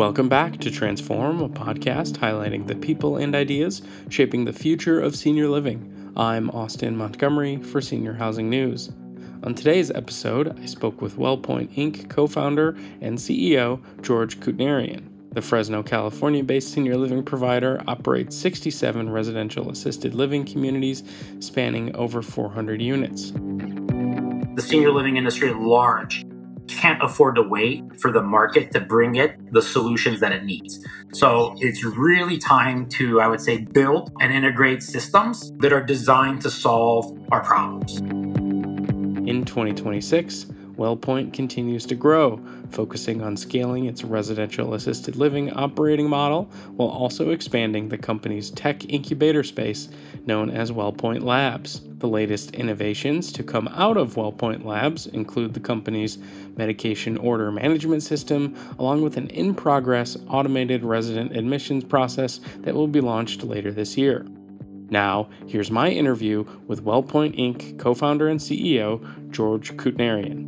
Welcome back to Transform, a podcast highlighting the people and ideas shaping the future of senior living. I'm Austin Montgomery for Senior Housing News. On today's episode, I spoke with WellPoint Inc. co-founder and CEO George Kutnarian. The Fresno, California-based senior living provider operates 67 residential assisted living communities spanning over 400 units. The senior living industry at large can't afford to wait for the market to bring it the solutions that it needs. So it's really time to, I would say, build and integrate systems that are designed to solve our problems. In 2026, WellPoint continues to grow, focusing on scaling its residential assisted living operating model while also expanding the company's tech incubator space known as WellPoint Labs. The latest innovations to come out of WellPoint Labs include the company's medication order management system, along with an in-progress automated resident admissions process that will be launched later this year. Now, here's my interview with WellPoint Inc. co-founder and CEO, George Kutnarian.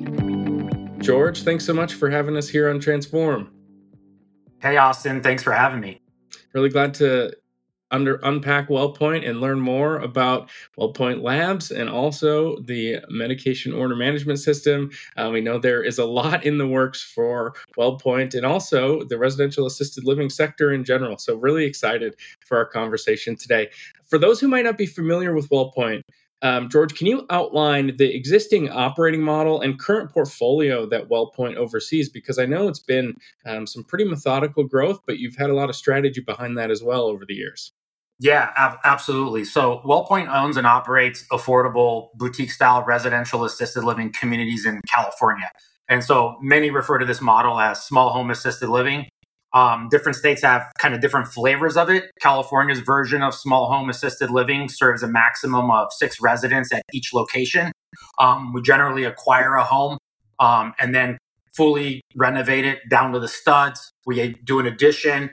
George, thanks so much for having us here on Transform. Hey, Austin, thanks for having me. Really glad to unpack WellPoint and learn more about WellPoint Labs and also the medication order management system. We know there is a lot in the works for WellPoint and also the residential assisted living sector in general. So really excited for our conversation today. For those who might not be familiar with WellPoint, George, can you outline the existing operating model and current portfolio that WellPoint oversees? Because I know it's been some pretty methodical growth, but you've had a lot of strategy behind that as well over the years. Yeah, absolutely. So WellPoint owns and operates affordable boutique-style residential assisted living communities in California. And so many refer to this model as small home assisted living. Different states have kind of different flavors of it. California's version of small home assisted living serves a maximum of 6 residents at each location. We generally acquire a home and then fully renovate it down to the studs. We do an addition.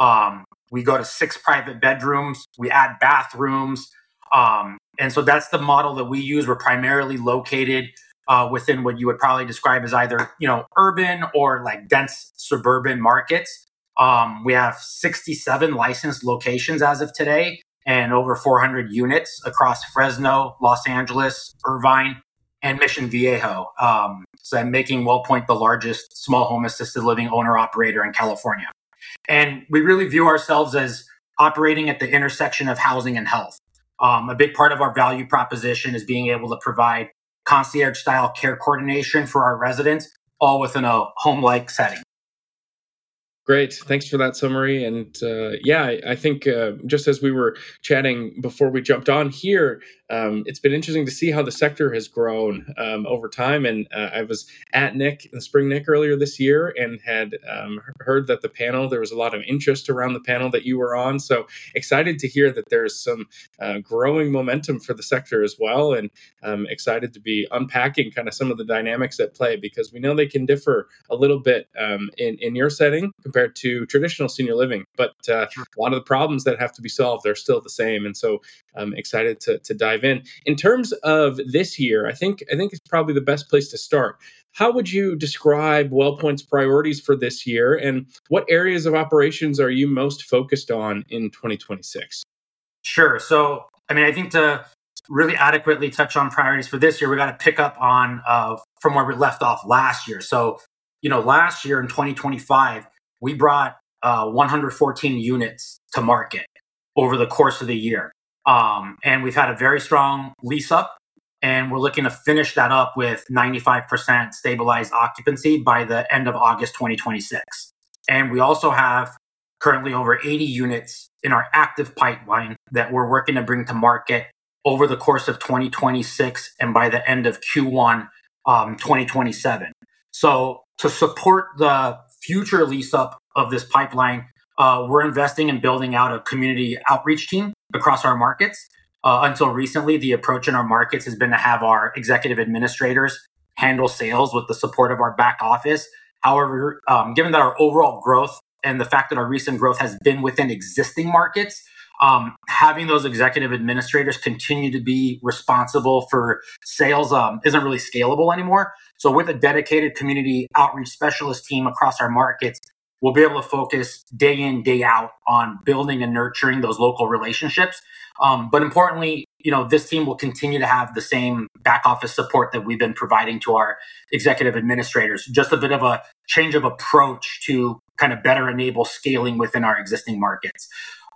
We go to 6 private bedrooms. We add bathrooms. And so that's the model that we use. We're primarily located within what you would probably describe as either, urban or like dense suburban markets. We have 67 licensed locations as of today and over 400 units across Fresno, Los Angeles, Irvine, and Mission Viejo. So I'm making WellPoint the largest small home assisted living owner operator in California. And we really view ourselves as operating at the intersection of housing and health. A big part of our value proposition is being able to provide concierge-style care coordination for our residents, all within a home-like setting. Great. Thanks for that summary. And I think just as we were chatting before we jumped on here, it's been interesting to see how the sector has grown over time. And I was at the Spring Nick earlier this year and had heard that there was a lot of interest around the panel that you were on. So excited to hear that there's some growing momentum for the sector as well. And excited to be unpacking kind of some of the dynamics at play because we know they can differ a little bit in your setting compared to traditional senior living. But a lot of the problems that have to be solved are still the same. And so I'm excited to dive in. In terms of this year, I think it's probably the best place to start. How would you describe WellPoint's priorities for this year, and what areas of operations are you most focused on in 2026? Sure. So, I think to really adequately touch on priorities for this year, we got to pick up on from where we left off last year. So, last year in 2025, we brought 114 units to market over the course of the year. And we've had a very strong lease up, and we're looking to finish that up with 95% stabilized occupancy by the end of August 2026. And we also have currently over 80 units in our active pipeline that we're working to bring to market over the course of 2026 and by the end of Q1 2027. So to support the future lease up of this pipeline, we're investing in building out a community outreach team across our markets. Until recently, the approach in our markets has been to have our executive administrators handle sales with the support of our back office. However, given that our overall growth and the fact that our recent growth has been within existing markets, having those executive administrators continue to be responsible for sales isn't really scalable anymore. So with a dedicated community outreach specialist team across our markets, we'll be able to focus day in, day out on building and nurturing those local relationships. But importantly, this team will continue to have the same back office support that we've been providing to our executive administrators. Just a bit of a change of approach to kind of better enable scaling within our existing markets.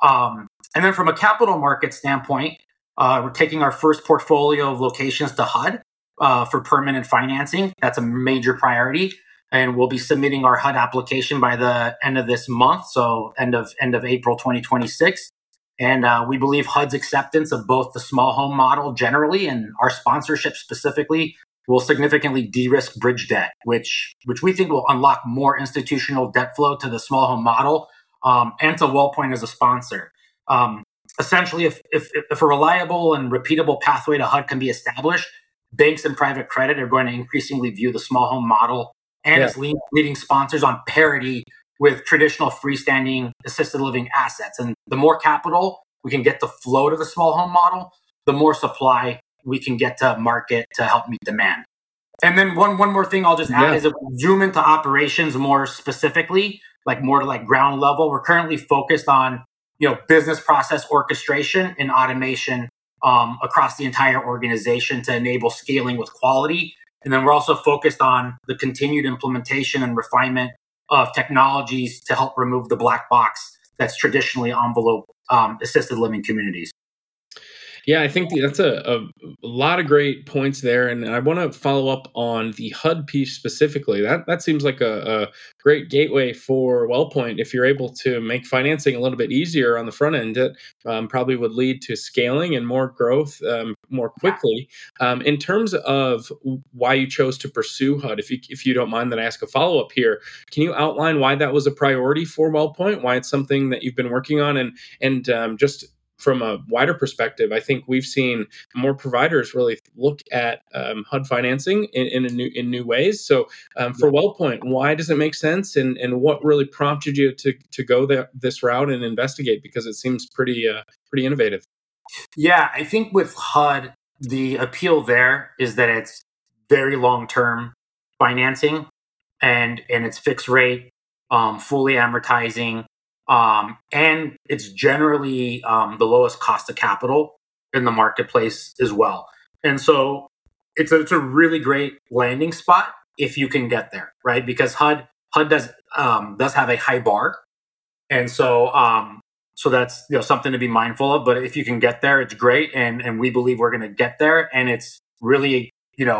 And then from a capital market standpoint, we're taking our first portfolio of locations to HUD for permanent financing. That's a major priority. And we'll be submitting our HUD application by the end of this month, so end of April 2026. And we believe HUD's acceptance of both the small home model generally and our sponsorship specifically will significantly de-risk bridge debt, which we think will unlock more institutional debt flow to the small home model and to WellPoint as a sponsor. Essentially, if a reliable and repeatable pathway to HUD can be established, banks and private credit are going to increasingly view the small home model and its leading sponsors on parity with traditional freestanding assisted living assets. And the more capital we can get to flow to the small home model, the more supply we can get to market to help meet demand. And then one more thing I'll just add is if we zoom into operations more specifically, more to ground level, we're currently focused on business process orchestration and automation across the entire organization to enable scaling with quality. And then we're also focused on the continued implementation and refinement of technologies to help remove the black box that's traditionally enveloped assisted living communities. Yeah, I think that's a lot of great points there, and I want to follow up on the HUD piece specifically. That seems like a great gateway for WellPoint. If you're able to make financing a little bit easier on the front end, it probably would lead to scaling and more growth more quickly. In terms of why you chose to pursue HUD, if you don't mind that I ask a follow-up here, can you outline why that was a priority for WellPoint, why it's something that you've been working on, and just from a wider perspective, I think we've seen more providers really look at HUD financing in new ways. So for WellPoint, why does it make sense, and what really prompted you to go this route and investigate? Because it seems pretty innovative. Yeah, I think with HUD, the appeal there is that it's very long-term financing, and it's fixed rate, fully amortizing. And it's generally the lowest cost of capital in the marketplace as well. And so it's a really great landing spot if you can get there, right? Because HUD does have a high bar, and so that's something to be mindful of. But if you can get there, it's great, and we believe we're going to get there, and it's really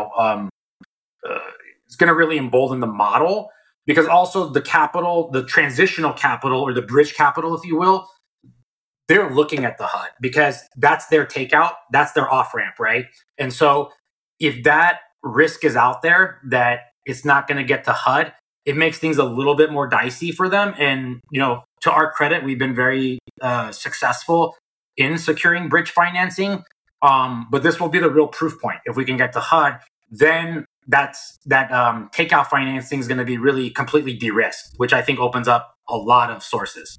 it's going to really embolden the model. Because also the capital, the transitional capital or the bridge capital, if you will, they're looking at the HUD because that's their takeout, that's their off ramp, right? And so if that risk is out there that it's not going to get to HUD, it makes things a little bit more dicey for them. And to our credit, we've been very successful in securing bridge financing. But this will be the real proof point. If we can get to HUD, then that takeout financing is going to be really completely de-risked, which I think opens up a lot of sources.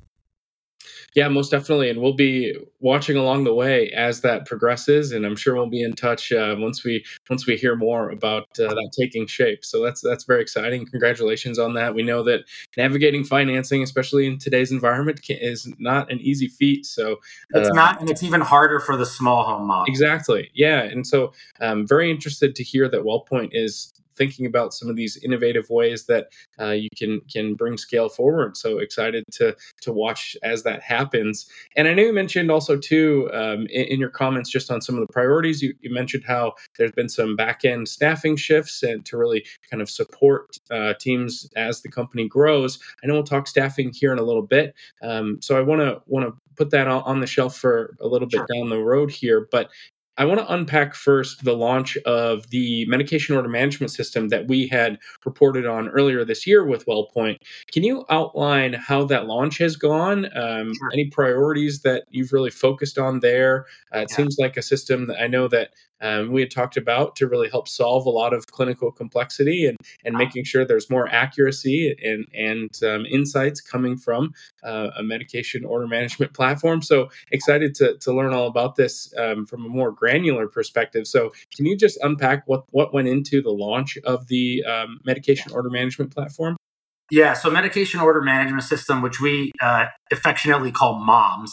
Yeah, most definitely, and we'll be watching along the way as that progresses, and I'm sure we'll be in touch once we hear more about that taking shape. So that's very exciting. Congratulations on that. We know that navigating financing, especially in today's environment, is not an easy feat. So it's not, and it's even harder for the small home model. Exactly. Yeah, and so very interested to hear that WellPoint is thinking about some of these innovative ways that you can bring scale forward. So excited to watch as that happens. And I know you mentioned also too in your comments just on some of the priorities. You mentioned how there's been some back end staffing shifts and to really kind of support teams as the company grows. I know we'll talk staffing here in a little bit. So I want to put that on the shelf for a little bit down the road here, but I want to unpack first the launch of the medication order management system that we had reported on earlier this year with WellPoint. Can you outline how that launch has gone? Any priorities that you've really focused on there? It seems like a system that I know that we had talked about to really help solve a lot of clinical complexity and making sure there's more accuracy and insights coming from a medication order management platform. So excited to learn all about this from a more granular perspective. So can you just unpack what went into the launch of the medication order management platform? Yeah, so medication order management system, which we affectionately call MOMS,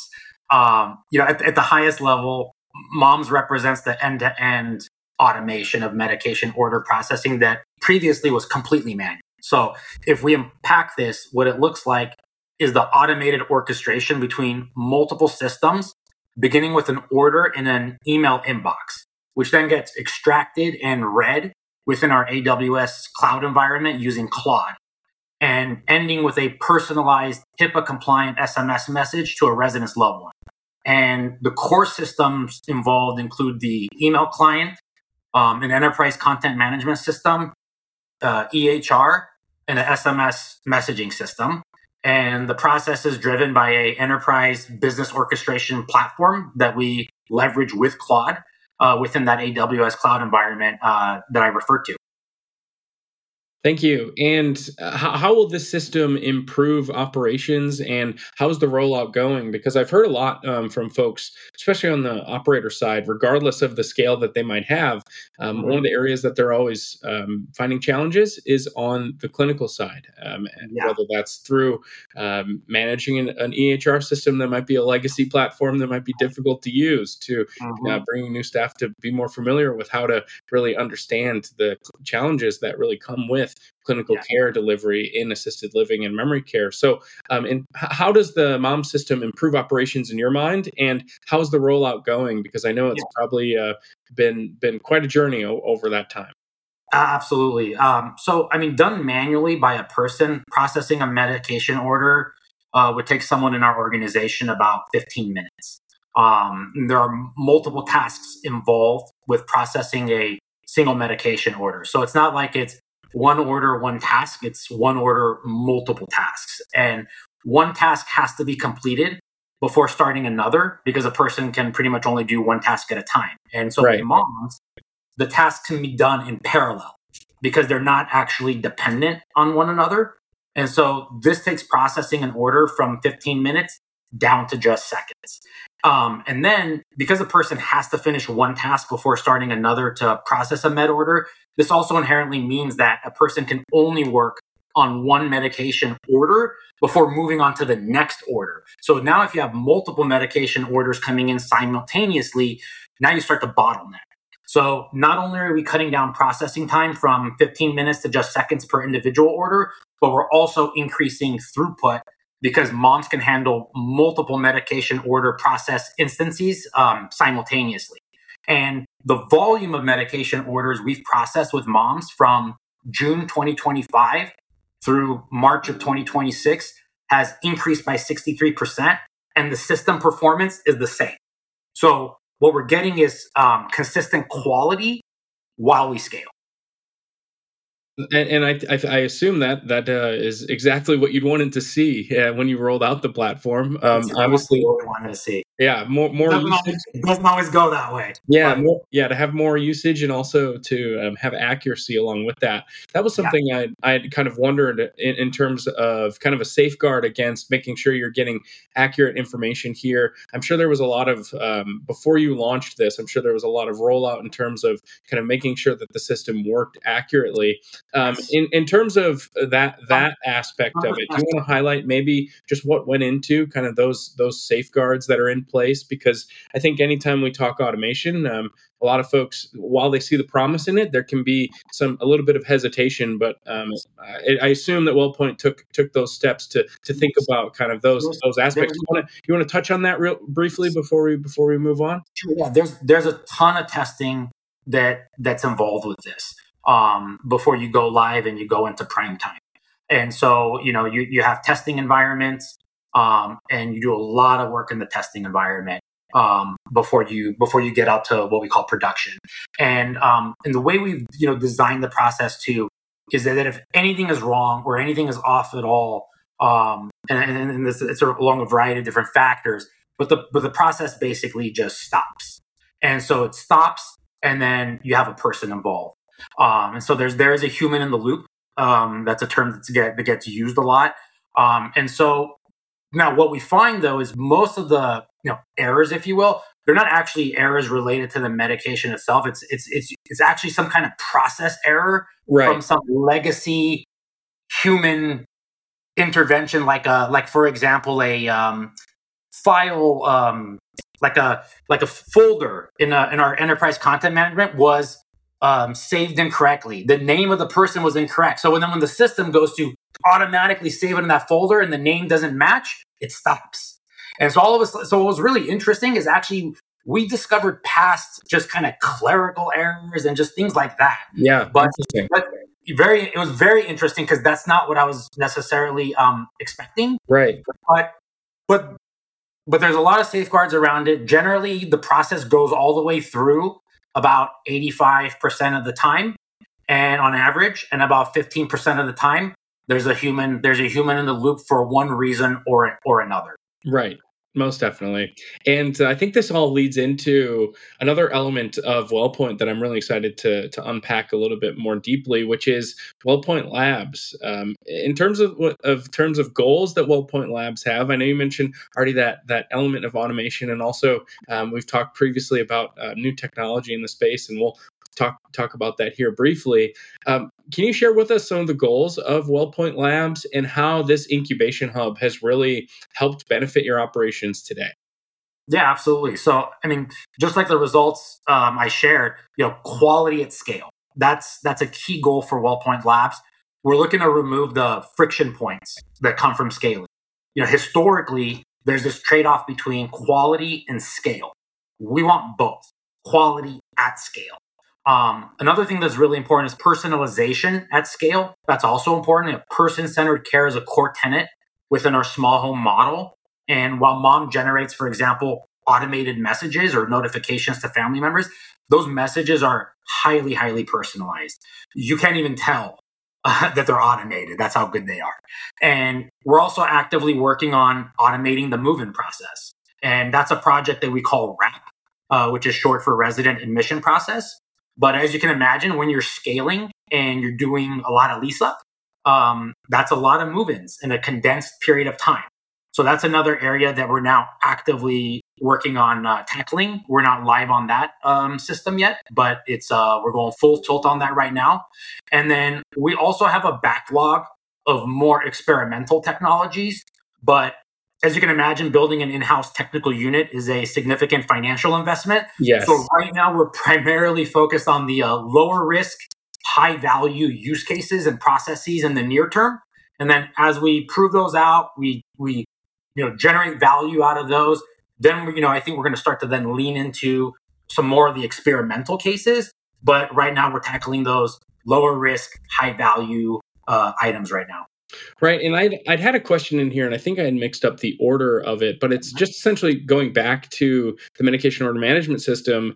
at the highest level, MOMS represents the end-to-end automation of medication order processing that previously was completely manual. So if we unpack this, what it looks like is the automated orchestration between multiple systems, beginning with an order in an email inbox, which then gets extracted and read within our AWS cloud environment using Claude, and ending with a personalized HIPAA compliant SMS message to a resident's loved one. And the core systems involved include the email client, an enterprise content management system, EHR, and an SMS messaging system. And the process is driven by a enterprise business orchestration platform that we leverage with Claude within that AWS cloud environment that I referred to. Thank you. And how will this system improve operations, and how's the rollout going? Because I've heard a lot from folks, especially on the operator side, regardless of the scale that they might have. One of the areas that they're always finding challenges is on the clinical side, and whether that's through managing an EHR system that might be a legacy platform that might be difficult to use, to bringing new staff to be more familiar with how to really understand the challenges that really come with clinical care delivery in assisted living and memory care. So, how does the MOM system improve operations in your mind, and how's the rollout going? Because I know it's probably been quite a journey over that time. Absolutely. Done manually by a person, processing a medication order would take someone in our organization about 15 minutes. There are multiple tasks involved with processing a single medication order. So it's not like it's one order, one task. It's one order, multiple tasks. And one task has to be completed before starting another, because a person can pretty much only do one task at a time. And so with MOMS, the tasks can be done in parallel because they're not actually dependent on one another. And so this takes processing an order from 15 minutes down to just seconds. And then because a person has to finish one task before starting another to process a med order, this also inherently means that a person can only work on one medication order before moving on to the next order. So now if you have multiple medication orders coming in simultaneously, now you start to bottleneck. So not only are we cutting down processing time from 15 minutes to just seconds per individual order, but we're also increasing throughput because MOMS can handle multiple medication order process instances simultaneously. And the volume of medication orders we've processed with MOMS from June 2025 through March of 2026 has increased by 63%, and the system performance is the same. So what we're getting is consistent quality while we scale. And I assume that is exactly what you'd wanted to see when you rolled out the platform. Obviously, what we wanted to see. Yeah, more usage. It doesn't always go that way. Yeah, to have more usage and also to have accuracy along with that. That was something I kind of wondered in terms of kind of a safeguard against making sure you're getting accurate information here. I'm sure there was a lot of, before you launched this, I'm sure there was a lot of rollout in terms of kind of making sure that the system worked accurately. In terms of that aspect of it, do you want to highlight maybe just what went into kind of those safeguards that are in place? Because I think anytime we talk automation, a lot of folks, while they see the promise in it, there can be a little bit of hesitation. But I assume that WellPoint took those steps to think about kind of those aspects. You want to touch on that real briefly before we move on? Yeah, there's a ton of testing that's involved with this before you go live and you go into prime time. And so you have testing environments. And you do a lot of work in the testing environment before you get out to what we call production. And the way we've designed the process too is that if anything is wrong or anything is off at all, and it's along a variety of different factors, but the process basically just stops. And so it stops, and then you have a person involved. And so there is a human in the loop. That's a term that gets used a lot. And so now, what we find though is most of the errors, if you will, they're not actually errors related to the medication itself. It's actually some kind of process error from some legacy human intervention, like for example, a file, like a folder in our enterprise content management was saved incorrectly. The name of the person was incorrect. So when the system goes to automatically save it in that folder and the name doesn't match, it stops. And so so what was really interesting is actually we discovered past just kind of clerical errors and just things like that. Yeah, but interesting. it was very interesting because that's not what I was necessarily expecting. Right. But there's a lot of safeguards around it. Generally, the process goes all the way through about 85% of the time, and on average, and about 15% of the time, there's a human in the loop for one reason or another. Right. Most definitely. And I think this all leads into another element of WellPoint that I'm really excited to unpack a little bit more deeply, which is WellPoint Labs. In terms of goals that WellPoint Labs have, I know you mentioned already that element of automation, and also we've talked previously about new technology in the space, and we'll talk about that here briefly. Can you share with us some of the goals of WellPoint Labs and how this incubation hub has really helped benefit your operations today? Yeah, absolutely. So, I mean, just like the results I shared, quality at scale. That's a key goal for WellPoint Labs. We're looking to remove the friction points that come from scaling. Historically, there's this trade-off between quality and scale. We want both, quality at scale. Another thing that's really important is personalization at scale. That's also important. Person-centered care is a core tenet within our small home model. And while mom generates, for example, automated messages or notifications to family members, those messages are highly, highly personalized. You can't even tell that they're automated. That's how good they are. And we're also actively working on automating the move-in process. And that's a project that we call RAP, which is short for resident admission process. But as you can imagine, when you're scaling and you're doing a lot of lease up, that's a lot of move-ins in a condensed period of time. So that's another area that we're now actively working on tackling. We're not live on that system yet, but we're going full tilt on that right now. And then we also have a backlog of more experimental technologies. But as you can imagine, building an in-house technical unit is a significant financial investment. Yes. So right now we're primarily focused on the lower risk, high value use cases and processes in the near term. And then as we prove those out, we generate value out of those, then I think we're going to start to then lean into some more of the experimental cases. But right now we're tackling those lower risk, high value items right now. Right. And I'd had a question in here, and I think I had mixed up the order of it, but it's just essentially going back to the medication order management system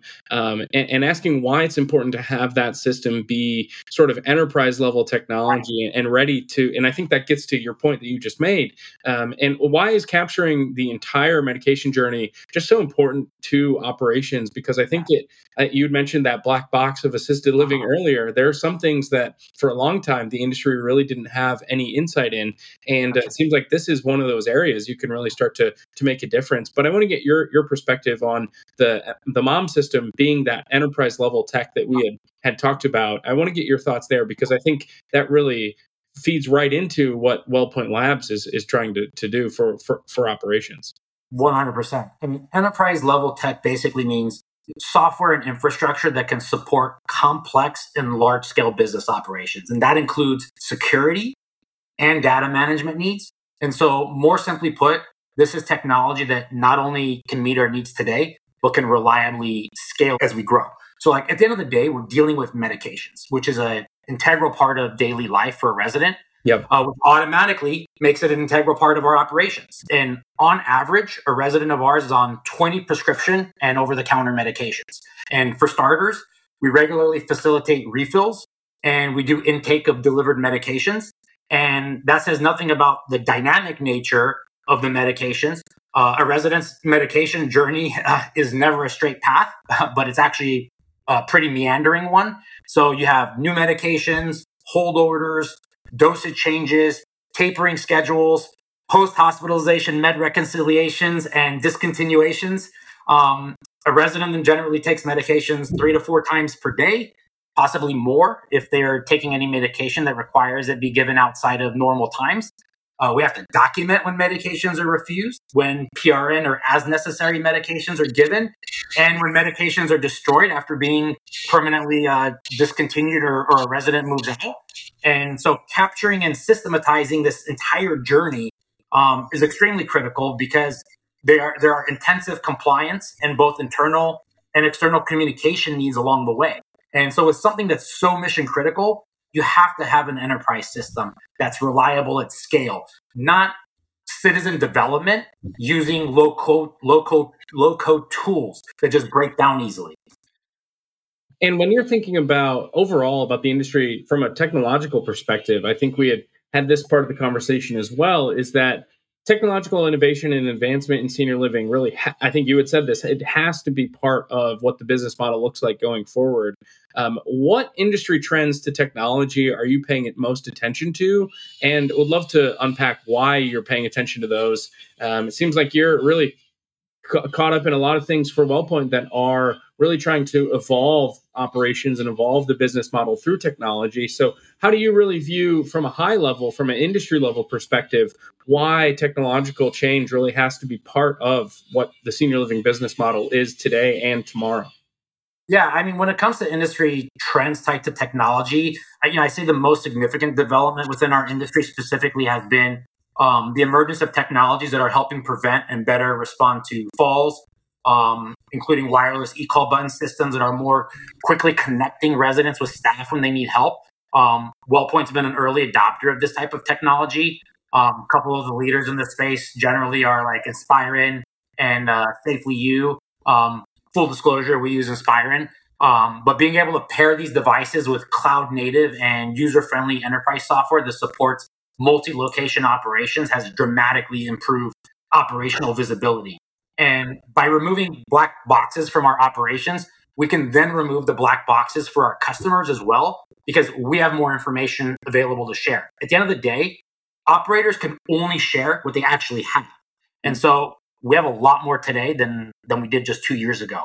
and asking why it's important to have that system be sort of enterprise level technology and ready to. And I think that gets to your point that you just made. And why is capturing the entire medication journey just so important to operations? Because I think you had mentioned that black box of assisted living earlier. There are some things that for a long time the industry really didn't have any insight in, and it seems like this is one of those areas you can really start to make a difference. But I want to get your perspective on the MOM system being that enterprise level tech that we had talked about. I want to get your thoughts there because I think that really feeds right into what WellPoint Labs is trying to do for operations. 100%. I mean, enterprise level tech basically means software and infrastructure that can support complex and large scale business operations. And that includes security and data management needs. And so, more simply put, this is technology that not only can meet our needs today, but can reliably scale as we grow. So, like at the end of the day, we're dealing with medications, which is an integral part of daily life for a resident. Yep. Which automatically makes it an integral part of our operations. And on average, a resident of ours is on 20 prescription and over-the-counter medications. And for starters, we regularly facilitate refills and we do intake of delivered medications. And that says nothing about the dynamic nature of the medications. A resident's medication journey is never a straight path, but it's actually a pretty meandering one. So you have new medications, hold orders, dosage changes, tapering schedules, post-hospitalization med reconciliations, and discontinuations. A resident then generally takes medications 3 to 4 times per day, possibly more if they're taking any medication that requires it be given outside of normal times. We have to document when medications are refused, when PRN or as necessary medications are given, and when medications are destroyed after being permanently discontinued or a resident moves out. And so capturing and systematizing this entire journey is extremely critical because there are intensive compliance and both internal and external communication needs along the way. And so it's something that's so mission critical. You have to have an enterprise system that's reliable at scale, not citizen development using low code tools that just break down easily. And when you're thinking about overall about the industry from a technological perspective, I think we had this part of the conversation as well, is that technological innovation and advancement in senior living really, I think you had said this, it has to be part of what the business model looks like going forward. What industry trends to technology are you paying most attention to? And would love to unpack why you're paying attention to those. It seems like you're really caught up in a lot of things for WellPoint that are really trying to evolve operations and evolve the business model through technology. So how do you really view from a high level, from an industry level perspective, why technological change really has to be part of what the senior living business model is today and tomorrow? Yeah, I mean, when it comes to industry trends tied to technology, I say the most significant development within our industry specifically has been the emergence of technologies that are helping prevent and better respond to falls, including wireless e-call button systems that are more quickly connecting residents with staff when they need help. WellPoint's been an early adopter of this type of technology. A couple of the leaders in the space generally are like Inspiron and Safely You. Full disclosure, we use Inspiron. But being able to pair these devices with cloud native and user-friendly enterprise software that supports multi-location operations has dramatically improved operational visibility. And by removing black boxes from our operations, we can then remove the black boxes for our customers as well, because we have more information available to share. At the end of the day, operators can only share what they actually have. And so we have a lot more today than we did just 2 years ago.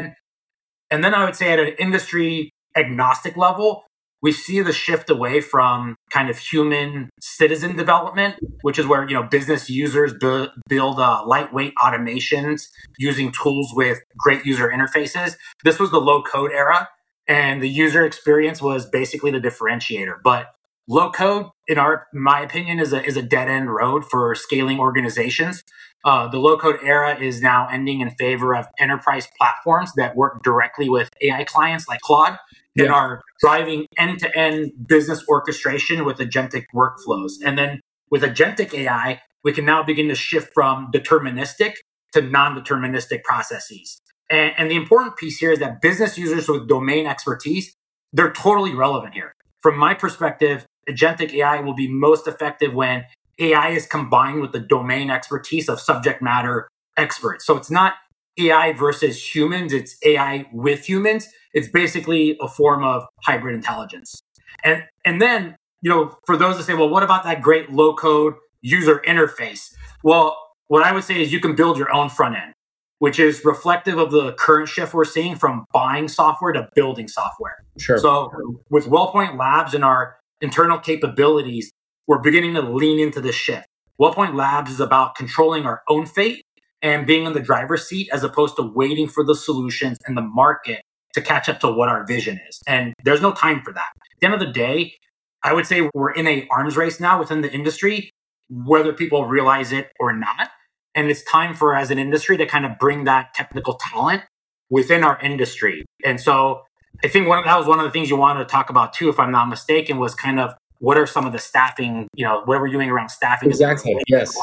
And then I would say at an industry agnostic level, we see the shift away from kind of human citizen development, which is where business users build lightweight automations using tools with great user interfaces. This was the low code era, and the user experience was basically the differentiator. But low code, in my opinion, is a dead end road for scaling organizations. The low code era is now ending in favor of enterprise platforms that work directly with AI clients like Claude and are driving end-to-end business orchestration with agentic workflows. And then with agentic AI, we can now begin to shift from deterministic to non-deterministic processes. And the important piece here is that business users with domain expertise, they're totally relevant here. From my perspective, agentic AI will be most effective when AI is combined with the domain expertise of subject matter experts. So it's not AI versus humans, it's AI with humans. It's basically a form of hybrid intelligence. And then, for those that say, well, what about that great low code user interface? Well, what I would say is you can build your own front end, which is reflective of the current shift we're seeing from buying software to building software. Sure. So with WellPoint Labs and our internal capabilities, we're beginning to lean into this shift. WellPoint Labs is about controlling our own fate and being in the driver's seat as opposed to waiting for the solutions and the market to catch up to what our vision is. And there's no time for that. At the end of the day, I would say we're in an arms race now within the industry, whether people realize it or not. And it's time for, as an industry, to kind of bring that technical talent within our industry. And so I think that was one of the things you wanted to talk about too, if I'm not mistaken, was kind of what are some of the staffing, what we're doing around staffing. Exactly. Yes.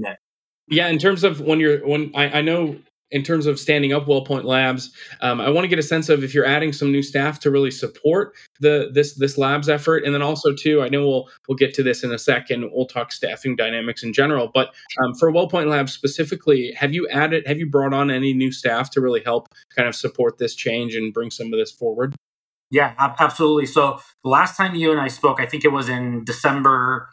Yeah. In terms of I know in terms of standing up WellPoint Labs, I want to get a sense of if you're adding some new staff to really support this labs effort, and then also too, I know we'll get to this in a second. We'll talk staffing dynamics in general, but for WellPoint Labs specifically, have you brought on any new staff to really help kind of support this change and bring some of this forward? Yeah, absolutely. So the last time you and I spoke, I think it was in December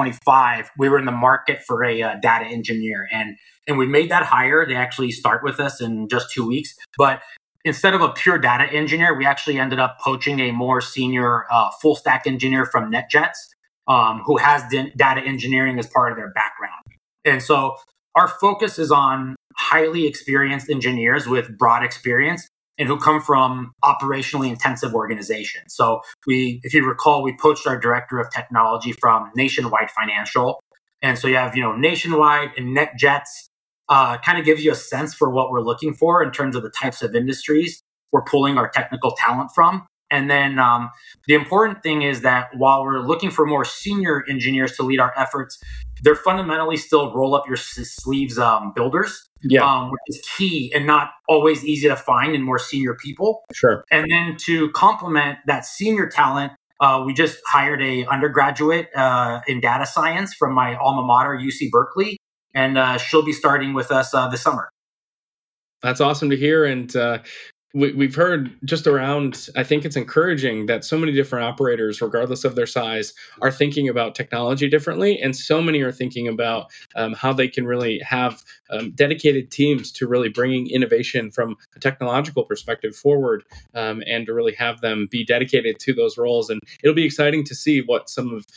2025, we were in the market for a data engineer, and we made that hire. They actually start with us in just 2 weeks. But instead of a pure data engineer, we actually ended up poaching a more senior full stack engineer from NetJets. who has data engineering as part of their background. And so our focus is on highly experienced engineers with broad experience and who come from operationally intensive organizations. So if you recall, we poached our director of technology from Nationwide Financial. And so you have, Nationwide and NetJets, kind of gives you a sense for what we're looking for in terms of the types of industries we're pulling our technical talent from. And then the important thing is that while we're looking for more senior engineers to lead our efforts, they're fundamentally still roll up your sleeves builders, which is key and not always easy to find in more senior people. Sure. And then to complement that senior talent, we just hired a undergraduate in data science from my alma mater, UC Berkeley, and she'll be starting with us this summer. That's awesome to hear. And we've heard just around, I think it's encouraging that so many different operators, regardless of their size, are thinking about technology differently. And so many are thinking about how they can really have dedicated teams to really bringing innovation from a technological perspective forward, and to really have them be dedicated to those roles. And it'll be exciting to see what some of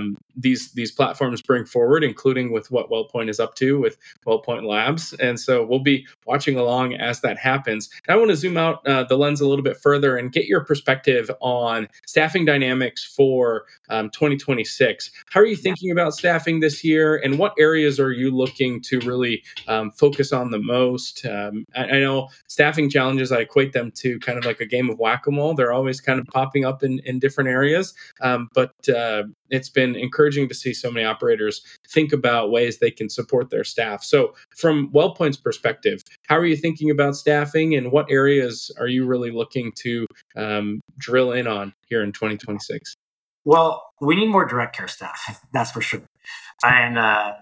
these platforms bring forward, including with what WellPoint is up to with WellPoint Labs. And so we'll be watching along as that happens. I want to zoom out the lens a little bit further and get your perspective on staffing dynamics for 2026. How are you thinking about staffing this year, and what areas are you looking to really focus on the most? I know staffing challenges, I equate them to kind of like a game of whack-a-mole. They're always kind of popping up in different areas, but it's been encouraging to see so many operators think about ways they can support their staff. So from WellPoint's perspective, how are you thinking about staffing, and what areas are you really looking to drill in on here in 2026? Well, we need more direct care staff, that's for sure. And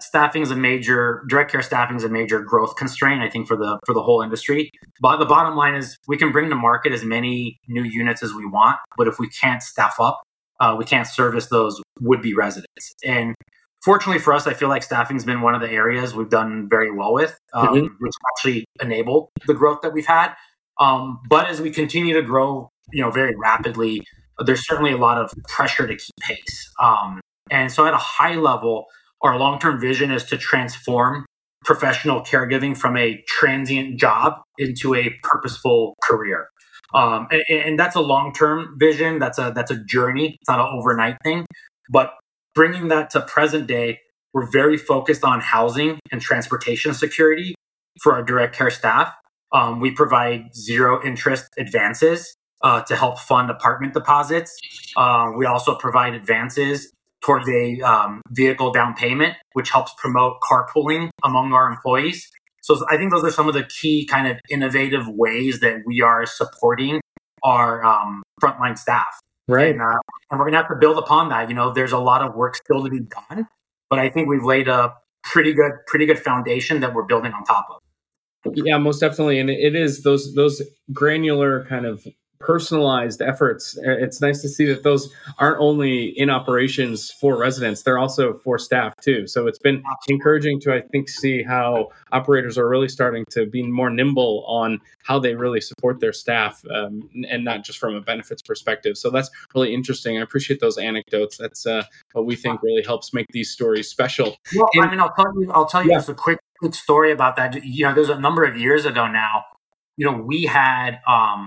direct care staffing is a major growth constraint, I think, for the whole industry. But the bottom line is we can bring to market as many new units as we want, but if we can't staff up, we can't service those would-be residents. And fortunately for us, I feel like staffing has been one of the areas we've done very well with, which actually enabled the growth that we've had. But as we continue to grow, very rapidly, there's certainly a lot of pressure to keep pace. And so at a high level, our long-term vision is to transform professional caregiving from a transient job into a purposeful career. And that's a long-term vision. That's a journey. It's not an overnight thing. But bringing that to present day, we're very focused on housing and transportation security for our direct care staff. We provide zero interest advances to help fund apartment deposits. We also provide advances towards a vehicle down payment, which helps promote carpooling among our employees. So I think those are some of the key kind of innovative ways that we are supporting our frontline staff. Right. And we're going to have to build upon that. There's a lot of work still to be done, but I think we've laid a pretty good foundation that we're building on top of. Yeah, most definitely. And it is those granular kind of personalized efforts. It's nice to see that those aren't only in operations for residents, they're also for staff too. So it's been encouraging to, I think, see how operators are really starting to be more nimble on how they really support their staff, and not just from a benefits perspective. So that's really interesting. I appreciate those anecdotes. That's what we think really helps make these stories special. Well, I'll tell you just a quick story about that. There's a number of years ago now, we had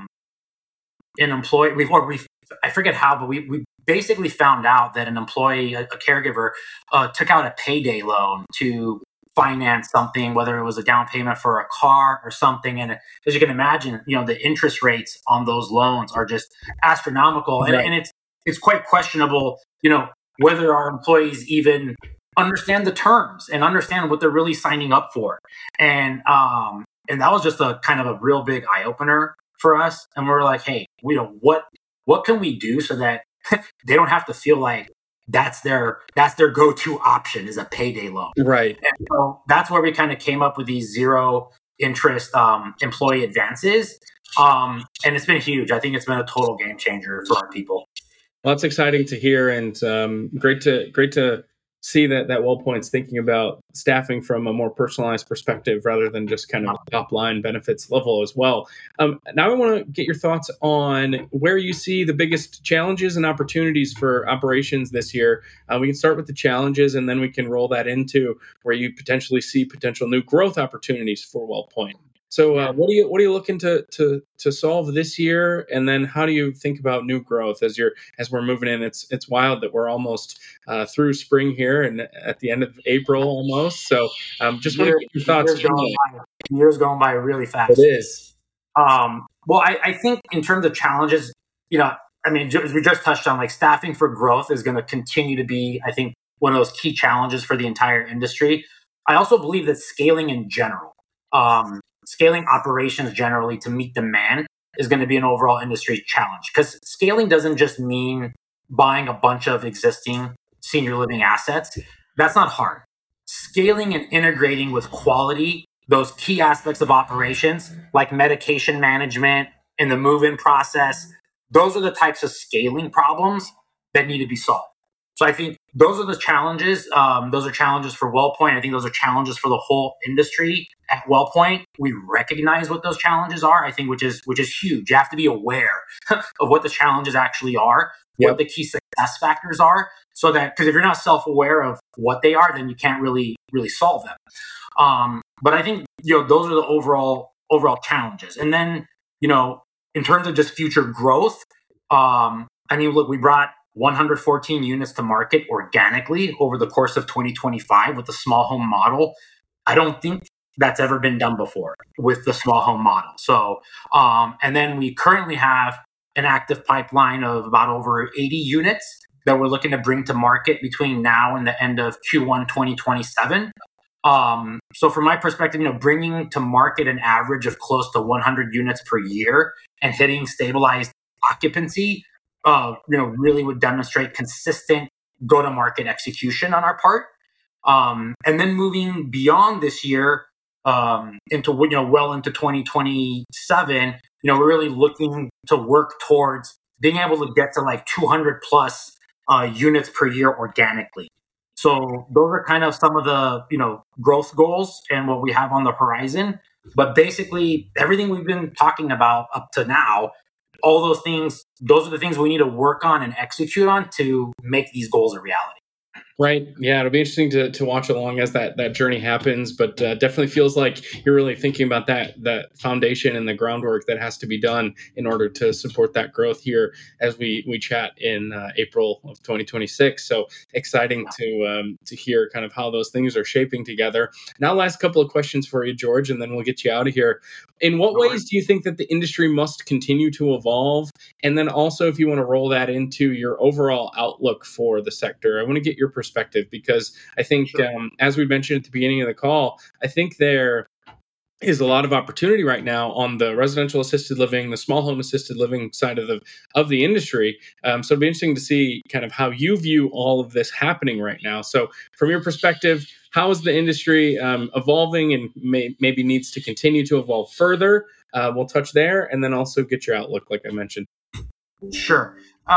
an employee, I forget how, but we basically found out that an employee, a caregiver, took out a payday loan to finance something, whether it was a down payment for a car or something. And as you can imagine, the interest rates on those loans are just astronomical. Right. And it's quite questionable, whether our employees even understand the terms and understand what they're really signing up for. And that was just a kind of a real big eye opener for us. And we're like, hey, what can we do so that they don't have to feel like that's their go-to option is a payday loan. Right. And so that's where we kind of came up with these zero interest employee advances. And it's been huge. I think it's been a total game changer for our people. Well, that's exciting to hear, and great to see that WellPoint's thinking about staffing from a more personalized perspective rather than just kind of top line benefits level as well. Now I want to get your thoughts on where you see the biggest challenges and opportunities for operations this year. We can start with the challenges, and then we can roll that into where you potentially see potential new growth opportunities for WellPoint. So, what are you looking to solve this year, and then how do you think about new growth as we're moving in? It's wild that we're almost through spring here and at the end of April almost. So, just want to get your thoughts. Years going by really fast. It is. Well, I think in terms of challenges, we just touched on, like, staffing for growth is going to continue to be, I think, one of those key challenges for the entire industry. I also believe that scaling in general, scaling operations generally to meet demand is going to be an overall industry challenge, because scaling doesn't just mean buying a bunch of existing senior living assets. That's not hard. Scaling and integrating with quality those key aspects of operations like medication management and the move-in process, those are the types of scaling problems that need to be solved. So I think those are the challenges. Those are challenges for WellPoint. I think those are challenges for the whole industry. At WellPoint, we recognize what those challenges are, I think, which is huge. You have to be aware of what the challenges actually are, what the key success factors are, so that, because if you're not self-aware of what they are, then you can't really solve them. But I think, those are the overall challenges. And then, in terms of just future growth, look, we brought 114 units to market organically over the course of 2025 with the small home model. I don't think that's ever been done before with the small home model. So, and then we currently have an active pipeline of about over 80 units that we're looking to bring to market between now and the end of Q1 2027. So from my perspective, bringing to market an average of close to 100 units per year and hitting stabilized occupancy, really would demonstrate consistent go-to-market execution on our part. And then moving beyond this year into well into 2027, we're really looking to work towards being able to get to like 200 plus units per year organically. So those are kind of some of the growth goals and what we have on the horizon. But basically, everything we've been talking about up to now, all those things, those are the things we need to work on and execute on to make these goals a reality. Right. Yeah, it'll be interesting to watch along as that journey happens, but definitely feels like you're really thinking about that foundation and the groundwork that has to be done in order to support that growth here as we chat in April of 2026. So exciting to hear kind of how those things are shaping together. Now, last couple of questions for you, George, and then we'll get you out of here. In what ways do you think that the industry must continue to evolve? And then also, if you want to roll that into your overall outlook for the sector, I want to get your perspective, because I think, as we mentioned at the beginning of the call, I think there is a lot of opportunity right now on the residential assisted living, the small home assisted living side of the industry. So it'll be interesting to see kind of how you view all of this happening right now. So from your perspective, how is the industry evolving and maybe needs to continue to evolve further? We'll touch there, and then also get your outlook, like I mentioned. Sure.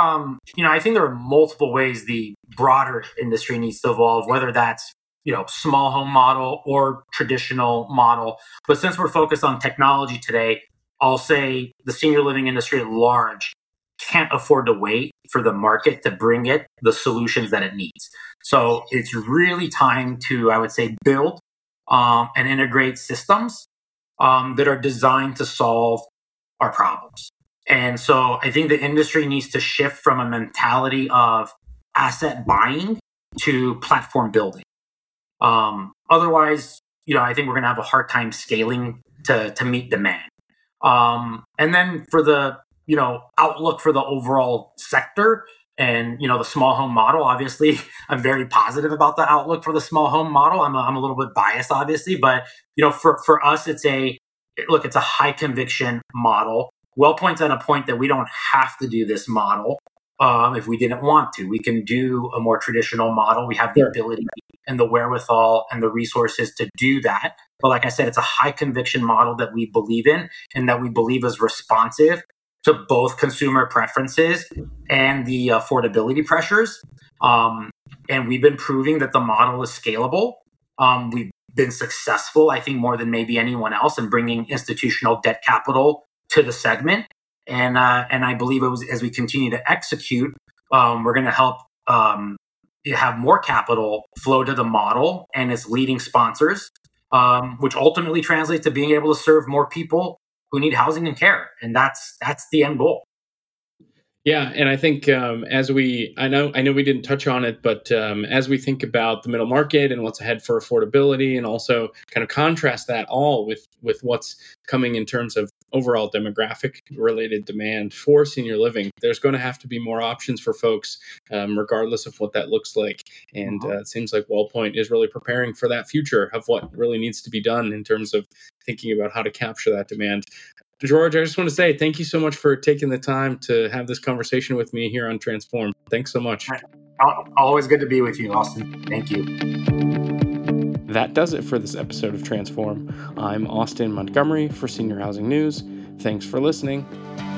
I think there are multiple ways the broader industry needs to evolve, whether that's, small home model or traditional model. But since we're focused on technology today, I'll say the senior living industry at large can't afford to wait for the market to bring it the solutions that it needs. So it's really time to, I would say, build and integrate systems that are designed to solve our problems. And so I think the industry needs to shift from a mentality of asset buying to platform building. Otherwise, I think we're going to have a hard time scaling to meet demand. And then for the, outlook for the overall sector and, the small home model, obviously, I'm very positive about the outlook for the small home model. I'm a little bit biased, obviously, but, for us, it's a high conviction model. WellPoint's at a point that we don't have to do this model if we didn't want to. We can do a more traditional model. We have the ability and the wherewithal and the resources to do that. But like I said, it's a high conviction model that we believe in and that we believe is responsive to both consumer preferences and the affordability pressures. And we've been proving that the model is scalable. We've been successful, I think, more than maybe anyone else in bringing institutional debt capital to the segment. And I believe as we continue to execute, we're going to help have more capital flow to the model and its leading sponsors, which ultimately translates to being able to serve more people who need housing and care. And that's the end goal. Yeah, and I think I know we didn't touch on it, but as we think about the middle market and what's ahead for affordability, and also kind of contrast that all with what's coming in terms of overall demographic related demand for senior living, there's going to have to be more options for folks, regardless of what that looks like. And it seems like WellPoint is really preparing for that future of what really needs to be done in terms of thinking about how to capture that demand. George, I just want to say thank you so much for taking the time to have this conversation with me here on Transform. Thanks so much. Always good to be with you, Austin. Thank you. That does it for this episode of Transform. I'm Austin Montgomery for Senior Housing News. Thanks for listening.